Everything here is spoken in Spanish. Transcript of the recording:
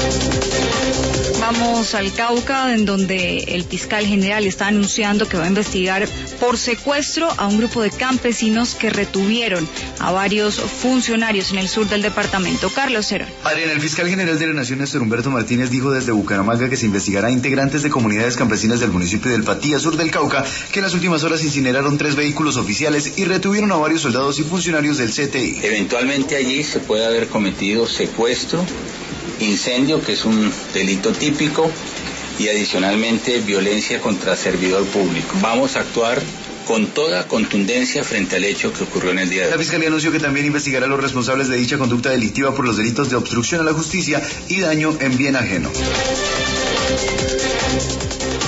Vamos al Cauca, en donde el fiscal general está anunciando que va a investigar por secuestro a un grupo de campesinos que retuvieron a varios funcionarios en el sur del departamento. Carlos Cerón. Adrián, el fiscal general de la Nación, Néstor Humberto Martínez, dijo desde Bucaramanga que se investigará a integrantes de comunidades campesinas del municipio del Patía, sur del Cauca, que en las últimas horas incineraron 3 vehículos oficiales y retuvieron a varios soldados y funcionarios del CTI. Eventualmente allí se puede haber cometido secuestro, incendio, que es un delito típico, y adicionalmente violencia contra servidor público. Vamos a actuar con toda contundencia frente al hecho que ocurrió en el día de hoy. La Fiscalía anunció que también investigará a los responsables de dicha conducta delictiva por los delitos de obstrucción a la justicia y daño en bien ajeno.